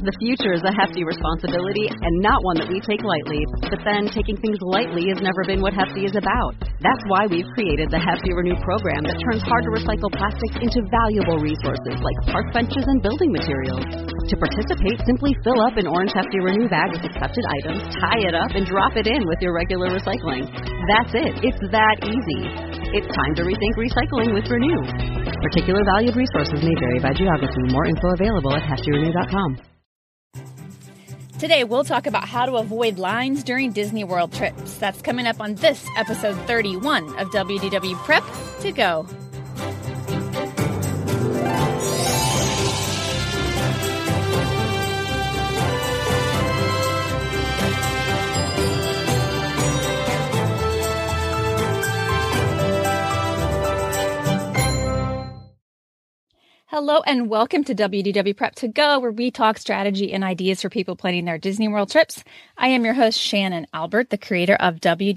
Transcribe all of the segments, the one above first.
The future is a hefty responsibility and not one that we take lightly. But then taking things lightly has never been what Hefty is about. That's why we've created the Hefty Renew program that turns hard-to-recycle plastics into valuable resources like park benches and building materials. To participate, simply fill up an orange Hefty Renew bag with accepted items, tie it up, and drop it in with your regular recycling. That's it. It's that easy. It's time to rethink recycling with Renew. Particular valued resources may vary by geography. More info available at heftyrenew.com. Today, we'll talk about how to avoid lines during Disney World trips. That's coming up on this episode 31 of WDW Prep to Go. Hello and welcome to WDW Prep to Go, where we talk strategy and ideas for people planning their Disney World trips. I am your host, Shannon Albert, the creator of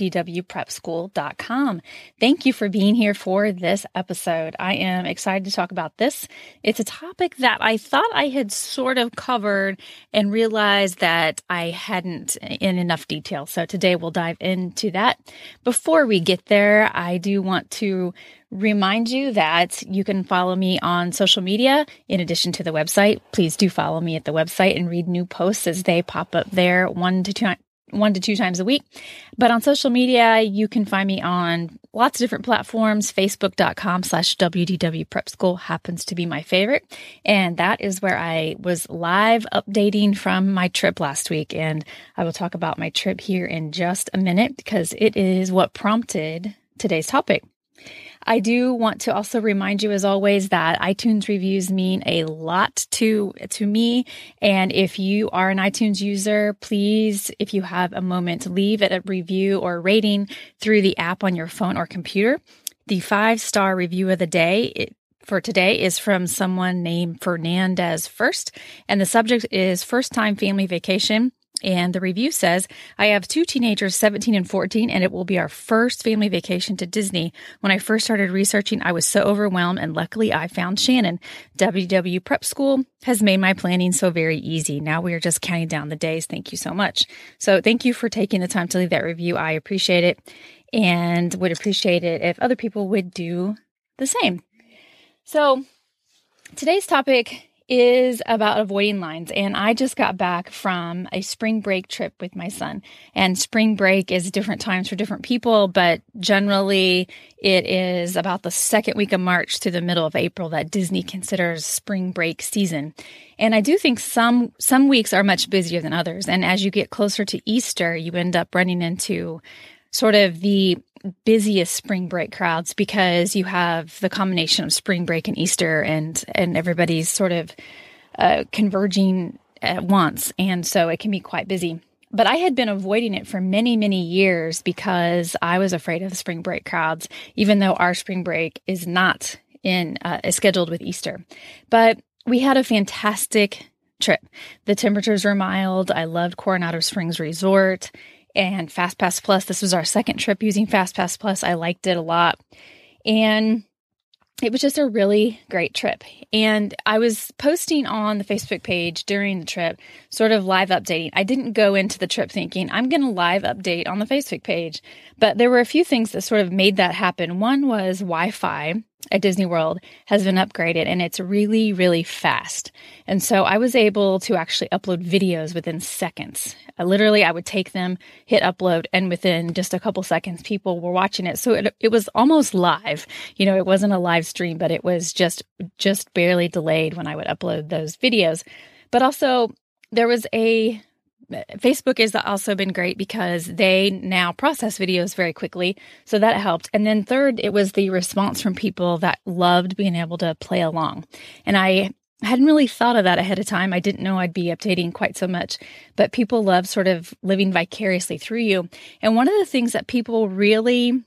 WDWPrepSchool.com. Thank you for being here for this episode. I am excited to talk about this. It's a topic that I thought I had sort of covered and realized that I hadn't in enough detail. So today we'll dive into that. Before we get there, I do want to remind you that you can follow me on social media in addition to the website. Please do follow me at the website and read new posts as they pop up there one to two times a week. But on social media, you can find me on lots of different platforms. Facebook.com/WDW Prep School happens to be my favorite. And that is where I was live updating from my trip last week. And I will talk about my trip here in just a minute because it is what prompted today's topic. I do want to also remind you, as always, that iTunes reviews mean a lot to me. And if you are an iTunes user, please, if you have a moment, leave it a review or rating through the app on your phone or computer. The 5-star review of the day for today is from someone named Fernandez First, and the subject is first time family vacation. And the review says, I have 2 teenagers, 17 and 14, and it will be our first family vacation to Disney. When I first started researching, I was so overwhelmed, and luckily I found Shannon. WDW Prep School has made my planning so very easy. Now we are just counting down the days. Thank you so much. So thank you for taking the time to leave that review. I appreciate it and would appreciate it if other people would do the same. So today's topic is about avoiding lines. And I just got back from a spring break trip with my son. And spring break is different times for different people, but generally it is about the second week of March through the middle of April that Disney considers spring break season. And I do think some weeks are much busier than others. And as you get closer to Easter, you end up running into sort of the busiest spring break crowds because you have the combination of spring break and Easter and everybody's sort of converging at once. And so it can be quite busy. But I had been avoiding it for many, many years because I was afraid of the spring break crowds, even though our spring break is not scheduled with Easter. But we had a fantastic trip. The temperatures were mild. I loved Coronado Springs Resort. And FastPass Plus, this was our second trip using FastPass Plus. I liked it a lot. And it was just a really great trip. And I was posting on the Facebook page during the trip, sort of live updating. I didn't go into the trip thinking, I'm going to live update on the Facebook page. But there were a few things that sort of made that happen. One was Wi-Fi at Disney World has been upgraded and it's really, really fast. And so I was able to actually upload videos within seconds. I would take them, hit upload, and within just a couple seconds, people were watching it. So it was almost live. You know, it wasn't a live stream, but it was just barely delayed when I would upload those videos. But also there was Facebook has also been great because they now process videos very quickly. So that helped. And then third, it was the response from people that loved being able to play along. And I hadn't really thought of that ahead of time. I didn't know I'd be updating quite so much, but people love sort of living vicariously through you. And one of the things that people really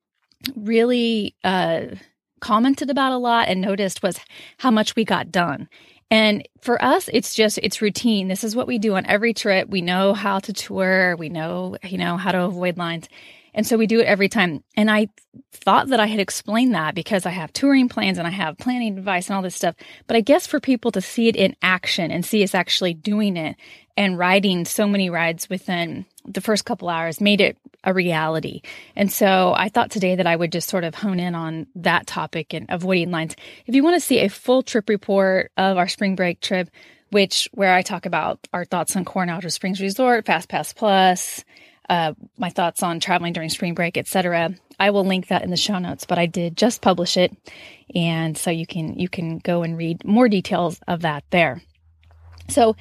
commented about a lot and noticed was how much we got done. And for us, it's routine. This is what we do on every trip. We know how to tour. We know, how to avoid lines. And so we do it every time. And I thought that I had explained that because I have touring plans and I have planning advice and all this stuff. But I guess for people to see it in action and see us actually doing it and riding so many rides within the first couple hours made it a reality. And so I thought today that I would just sort of hone in on that topic and avoiding lines. If you want to see a full trip report of our spring break trip, where I talk about our thoughts on Coronado Springs Resort, FastPass Plus, my thoughts on traveling during spring break, etc., I will link that in the show notes, but I did just publish it. And so you can go and read more details of that there. So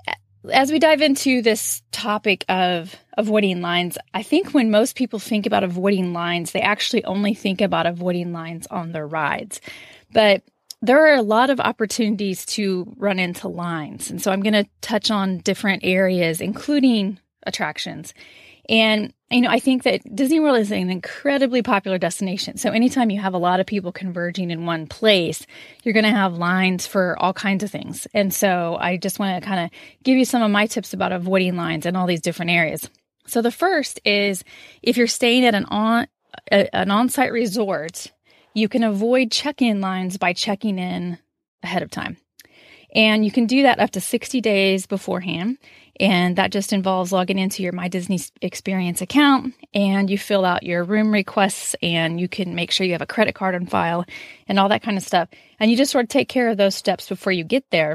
as we dive into this topic of avoiding lines, I think when most people think about avoiding lines, they actually only think about avoiding lines on their rides. But there are a lot of opportunities to run into lines. And so I'm going to touch on different areas, including attractions. And, I think that Disney World is an incredibly popular destination. So anytime you have a lot of people converging in one place, you're going to have lines for all kinds of things. And so I just want to kind of give you some of my tips about avoiding lines in all these different areas. So the first is if you're staying at an on-site resort, you can avoid check-in lines by checking in ahead of time. And you can do that up to 60 days beforehand. And that just involves logging into your My Disney Experience account, and you fill out your room requests, and you can make sure you have a credit card on file and all that kind of stuff. And you just sort of take care of those steps before you get there.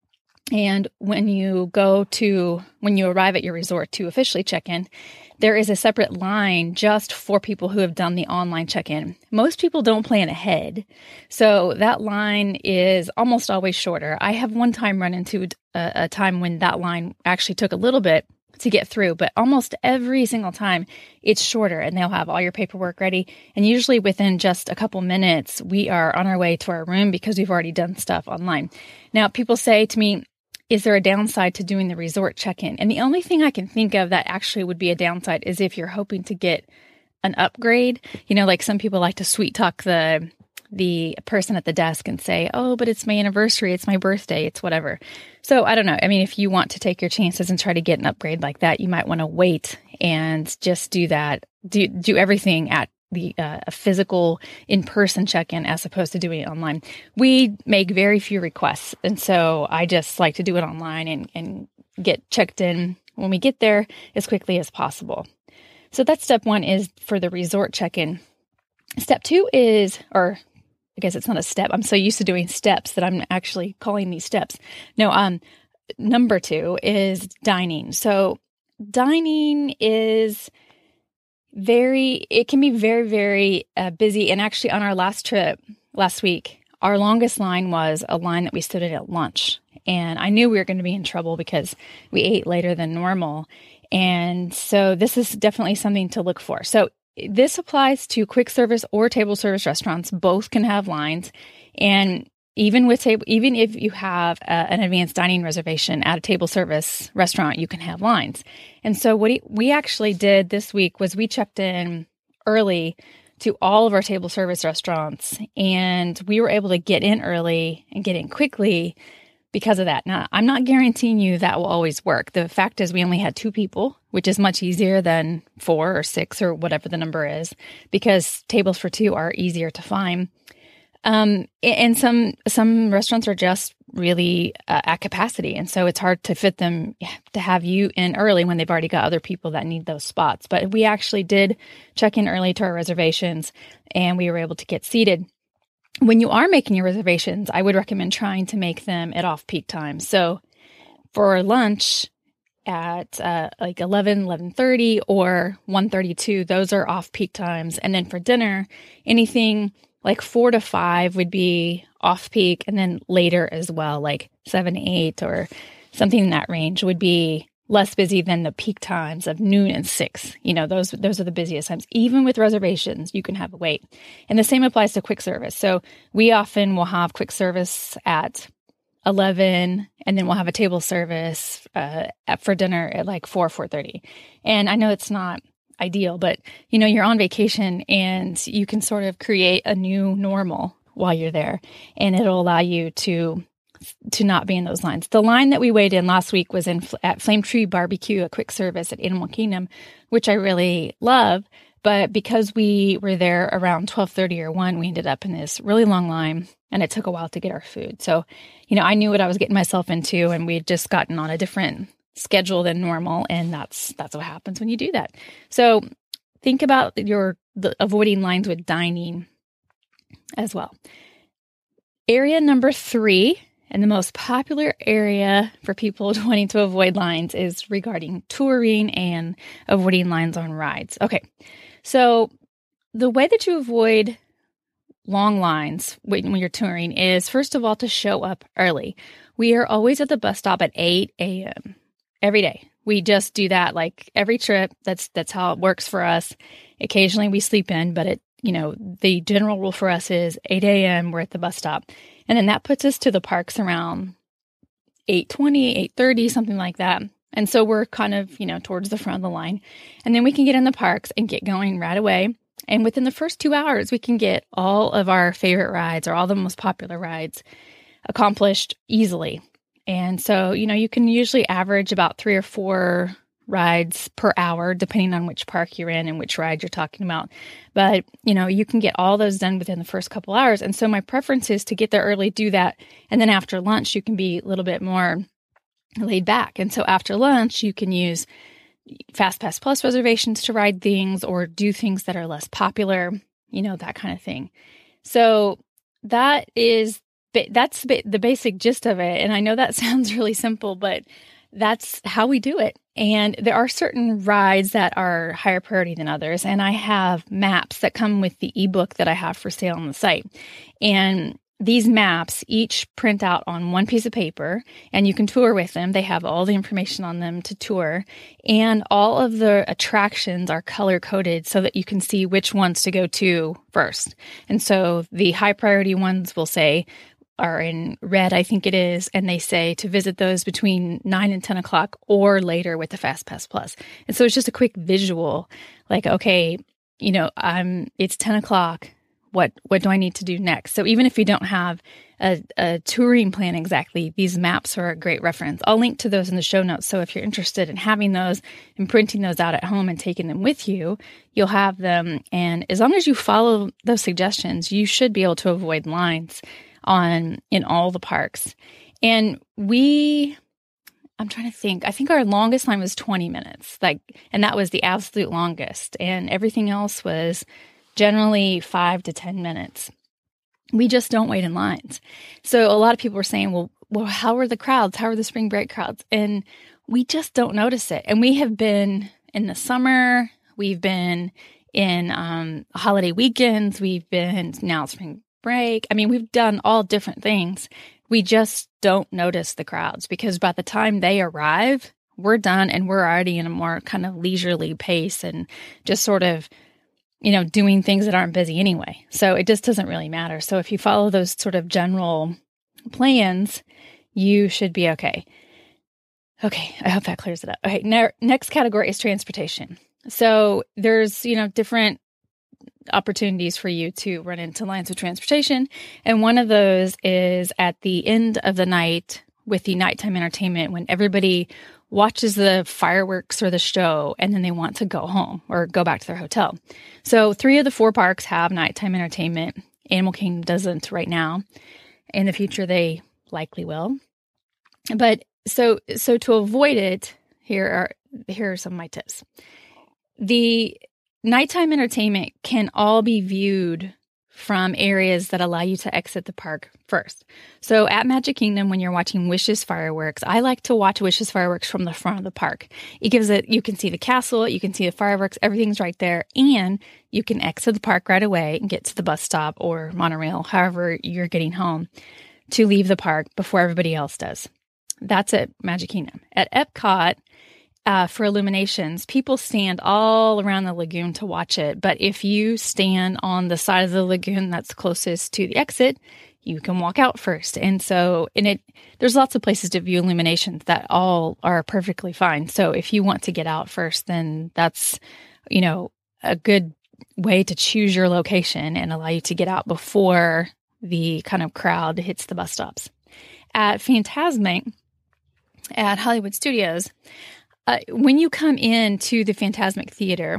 And when you arrive at your resort to officially check in, there is a separate line just for people who have done the online check-in. Most people don't plan ahead, so that line is almost always shorter. I have one time run into a time when that line actually took a little bit to get through, but almost every single time it's shorter, and they'll have all your paperwork ready. And usually within just a couple minutes, we are on our way to our room because we've already done stuff online. Now, people say to me, is there a downside to doing the resort check-in? And the only thing I can think of that actually would be a downside is if you're hoping to get an upgrade. Like some people like to sweet talk the person at the desk and say, oh, but it's my anniversary, it's my birthday, it's whatever. So I don't know. I mean, if you want to take your chances and try to get an upgrade like that, you might want to wait and just do that. Do everything at a physical in-person check-in as opposed to doing it online. We make very few requests. And so I just like to do it online and get checked in when we get there as quickly as possible. So that's step one, is for the resort check-in. Step two is, or I guess it's not a step. I'm so used to doing steps that I'm actually calling these steps. No, number two is dining. So dining is it can be very, very busy. And actually on our last trip last week, our longest line was a line that we stood at lunch. And I knew we were going to be in trouble because we ate later than normal. And so this is definitely something to look for. So this applies to quick service or table service restaurants. Both can have lines. And even if you have an advanced dining reservation at a table service restaurant, you can have lines. And so what we actually did this week was we checked in early to all of our table service restaurants, and we were able to get in early and get in quickly because of that. Now, I'm not guaranteeing you that will always work. The fact is we only had 2 people, which is much easier than 4 or 6 or whatever the number is, because tables for 2 are easier to find. And some restaurants are just really at capacity. And so it's hard to fit them to have you in early when they've already got other people that need those spots. But we actually did check in early to our reservations, and we were able to get seated. When you are making your reservations, I would recommend trying to make them at off-peak times. So for lunch at like 11:30 or 1:32, those are off-peak times. And then for dinner, anything like 4 to 5 would be off-peak, and then later as well, like 7 to 8 or something in that range would be less busy than the peak times of noon and 6. Those are the busiest times. Even with reservations, you can have a wait. And the same applies to quick service. So we often will have quick service at 11, and then we'll have a table service for dinner at like 4:30. And I know it's not ideal, but you're on vacation and you can sort of create a new normal while you're there, and it'll allow you to not be in those lines. The line that we waited in last week was at Flame Tree Barbecue, a quick service at Animal Kingdom, which I really love. But because we were there around 12:30 or 1, we ended up in this really long line, and it took a while to get our food. So, I knew what I was getting myself into, and we had just gotten on a different schedule than normal, and that's what happens when you do that. So think about avoiding lines with dining as well. Area number 3, and the most popular area for people wanting to avoid lines, is regarding touring and avoiding lines on rides. Okay, so the way that you avoid long lines when you're touring is, first of all, to show up early. We are always at the bus stop at 8 a.m. every day. We just do that like every trip. That's how it works for us. Occasionally we sleep in, but the general rule for us is 8 a.m. we're at the bus stop. And then that puts us to the parks around 8:20, 8:30, something like that. And so we're kind of, towards the front of the line. And then we can get in the parks and get going right away. And within the first 2 hours, we can get all of our favorite rides or all the most popular rides accomplished easily. And so, you can usually average about 3 or 4 rides per hour, depending on which park you're in and which ride you're talking about. But, you can get all those done within the first couple hours. And so my preference is to get there early, do that. And then after lunch, you can be a little bit more laid back. And so after lunch, you can use FastPass Plus reservations to ride things or do things that are less popular, that kind of thing. So that's the basic gist of it. And I know that sounds really simple, but that's how we do it. And there are certain rides that are higher priority than others. And I have maps that come with the ebook that I have for sale on the site. And these maps each print out on one piece of paper, and you can tour with them. They have all the information on them to tour, and all of the attractions are color-coded so that you can see which ones to go to first. And so the high priority ones will say, are in red, I think it is, and they say to visit those between 9 and 10 o'clock or later with the FastPass Plus. And so it's just a quick visual, like, okay, it's 10 o'clock. What do I need to do next? So even if you don't have a touring plan exactly, these maps are a great reference. I'll link to those in the show notes. So if you're interested in having those and printing those out at home and taking them with you, you'll have them. And as long as you follow those suggestions, you should be able to avoid lines in all the parks. And I'm trying to think, I think our longest line was 20 minutes, and that was the absolute longest. And everything else was generally 5 to 10 minutes. We just don't wait in lines. So a lot of people were saying, well, how are the crowds? How are the spring break crowds? And we just don't notice it. And we have been in the summer, we've been in holiday weekends, we've been now spring break. I mean, we've done all different things. We just don't notice the crowds because by the time they arrive, we're done and we're already in a more kind of leisurely pace and just sort of, doing things that aren't busy anyway. So it just doesn't really matter. So if you follow those sort of general plans, you should be okay. Okay, I hope that clears it up. Okay, next category is transportation. So there's, different opportunities for you to run into lines of transportation. And one of those is at the end of the night with the nighttime entertainment when everybody watches the fireworks or the show and then they want to go home or go back to their hotel. So 3 of the 4 parks have nighttime entertainment. Animal Kingdom doesn't right now. In the future, they likely will. But so to avoid it, here are some of my tips. The nighttime entertainment can all be viewed from areas that allow you to exit the park first. So at Magic Kingdom, when you're watching Wishes fireworks, I like to watch Wishes fireworks from the front of the park. You can see the castle, you can see the fireworks, everything's right there, and you can exit the park right away and get to the bus stop or monorail, however you're getting home, to leave the park before everybody else does. That's at Magic Kingdom. At Epcot, for Illuminations, people stand all around the lagoon to watch it. But if you stand on the side of the lagoon that's closest to the exit, you can walk out first. And so there's lots of places to view Illuminations that all are perfectly fine. So if you want to get out first, then that's, a good way to choose your location and allow you to get out before the kind of crowd hits the bus stops. At Fantasmic, at Hollywood Studios, when you come into the Fantasmic Theater,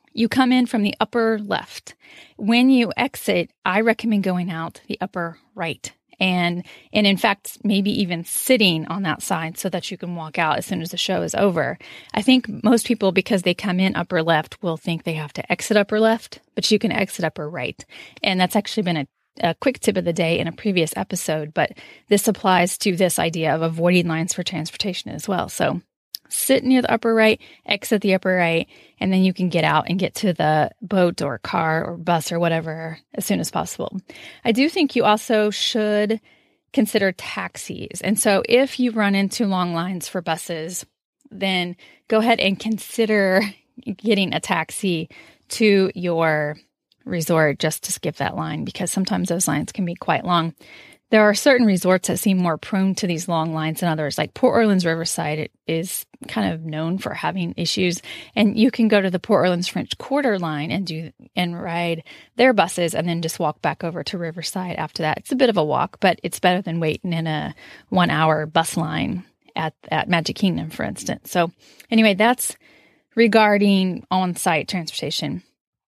You come in from the upper left. When you exit, I recommend going out the upper right. And in fact, maybe even sitting on that side so that you can walk out as soon as the show is over. I think most people, because they come in upper left, will think they have to exit upper left, but you can exit upper right. And that's actually been a quick tip of the day in a previous episode, but this applies to this idea of avoiding lines for transportation as well. So sit near the upper right, exit the upper right, and then you can get out and get to the boat or car or bus or whatever as soon as possible. I do think you also should consider taxis. And so if you run into long lines for buses, then go ahead and consider getting a taxi to your resort just to skip that line, because sometimes those lines can be quite long. There are certain resorts that seem more prone to these long lines than others, like Port Orleans Riverside. It is kind of known for having issues, and you can go to the Port Orleans French Quarter line and ride their buses and then just walk back over to Riverside after that. It's a bit of a walk, but it's better than waiting in a 1-hour bus line at Magic Kingdom, for instance. So anyway, that's regarding on-site transportation.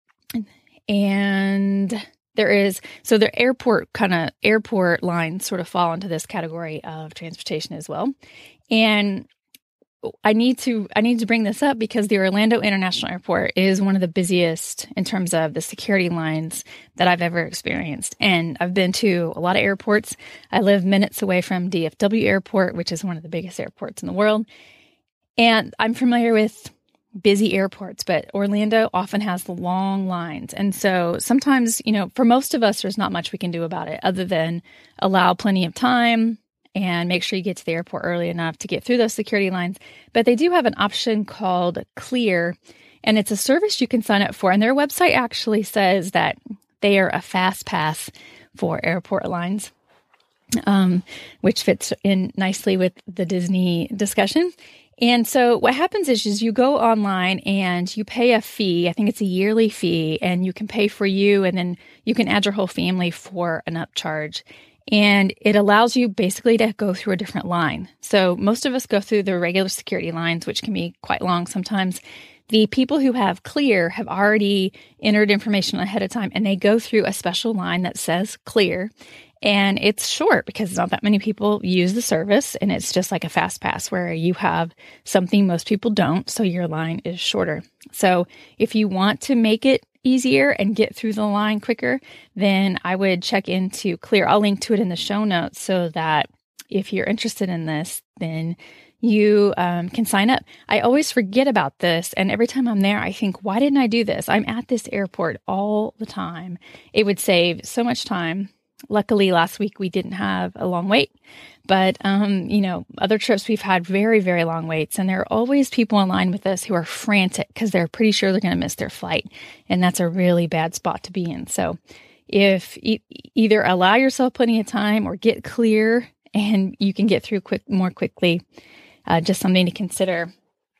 And the airport lines sort of fall into this category of transportation as well. And I need to bring this up because the Orlando International Airport is one of the busiest in terms of the security lines that I've ever experienced. And I've been to a lot of airports. I live minutes away from DFW Airport, which is one of the biggest airports in the world. And I'm familiar with busy airports, but Orlando often has the long lines. And so sometimes, for most of us, there's not much we can do about it other than allow plenty of time and make sure you get to the airport early enough to get through those security lines. But they do have an option called Clear, and it's a service you can sign up for. And their website actually says that they are a fast pass for airport lines, which fits in nicely with the Disney discussion. And so what happens is you go online and you pay a fee. I think it's a yearly fee, and you can pay for you, and then you can add your whole family for an upcharge. And it allows you basically to go through a different line. So most of us go through the regular security lines, which can be quite long sometimes. The people who have Clear have already entered information ahead of time, and they go through a special line that says Clear. And it's short because not that many people use the service, and it's just like a fast pass where you have something most people don't, so your line is shorter. So if you want to make it easier and get through the line quicker, then I would check into Clear. I'll link to it in the show notes so that if you're interested in this, then you can sign up. I always forget about this, and every time I'm there, I think, why didn't I do this? I'm at this airport all the time. It would save so much time. Luckily, last week we didn't have a long wait, but, other trips we've had very, very long waits, and there are always people in line with us who are frantic because they're pretty sure they're going to miss their flight, and that's a really bad spot to be in. So if either allow yourself plenty of time or get Clear and you can get through more quickly, just something to consider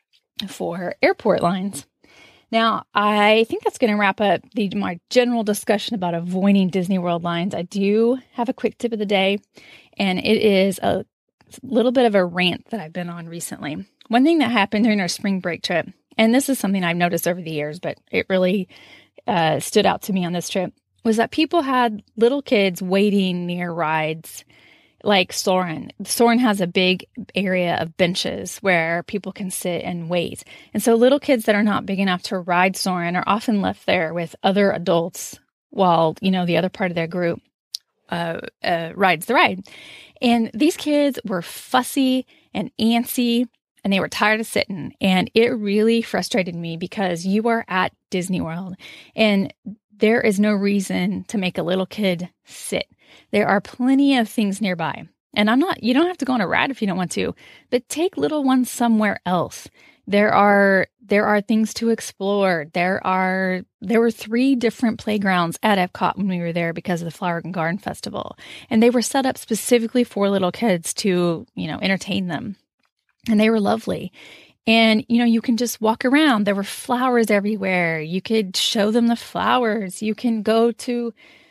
for airport lines. Now, I think that's going to wrap up my general discussion about avoiding Disney World lines. I do have a quick tip of the day, and it is a little bit of a rant that I've been on recently. One thing that happened during our spring break trip, and this is something I've noticed over the years, but it really stood out to me on this trip, was that people had little kids waiting near rides like Soarin'. Soarin' has a big area of benches where people can sit and wait. And so little kids that are not big enough to ride Soarin' are often left there with other adults while, the other part of their group rides the ride. And these kids were fussy and antsy, and they were tired of sitting. And it really frustrated me because you are at Disney World, and there is no reason to make a little kid sit. There are plenty of things nearby. And you don't have to go on a ride if you don't want to, but take little ones somewhere else. There are things to explore. There were 3 different playgrounds at Epcot when we were there because of the Flower and Garden Festival. And they were set up specifically for little kids to, entertain them. And they were lovely. And, you can just walk around. There were flowers everywhere. You could show them the flowers. You can go to,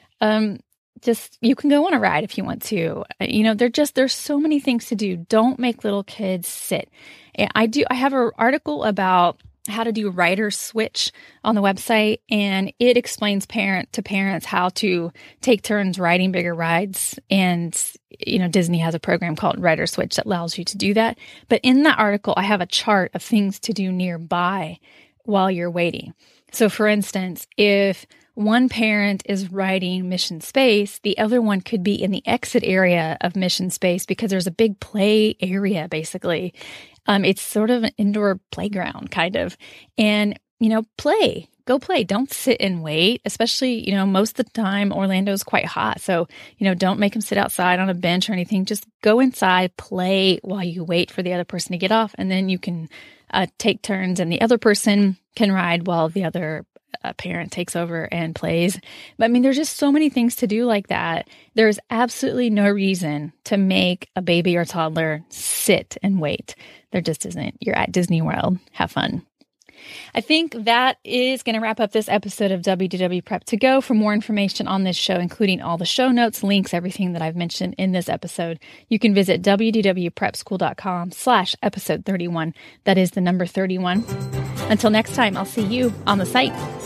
you can go on a ride if you want to. There's so many things to do. Don't make little kids sit. And I have an article about how to do rider switch on the website, and it explains to parents how to take turns riding bigger rides. And, Disney has a program called Rider Switch that allows you to do that. But in that article, I have a chart of things to do nearby while you're waiting. So for instance, if one parent is riding Mission Space, the other one could be in the exit area of Mission Space because there's a big play area, basically. It's sort of an indoor playground, kind of. And, go play. Don't sit and wait, especially, most of the time Orlando's quite hot. So, don't make them sit outside on a bench or anything. Just go inside, play while you wait for the other person to get off. And then you can take turns and the other person can ride while the other parent takes over and plays. But there's just so many things to do like that. There's absolutely no reason to make a baby or toddler sit and wait. There just isn't. You're at Disney World. Have fun. I think that is going to wrap up this episode of WDW Prep to Go. For more information on this show, including all the show notes, links, everything that I've mentioned in this episode, you can visit wdwprepschool.com/episode 31. That is the number 31. Until next time, I'll see you on the site.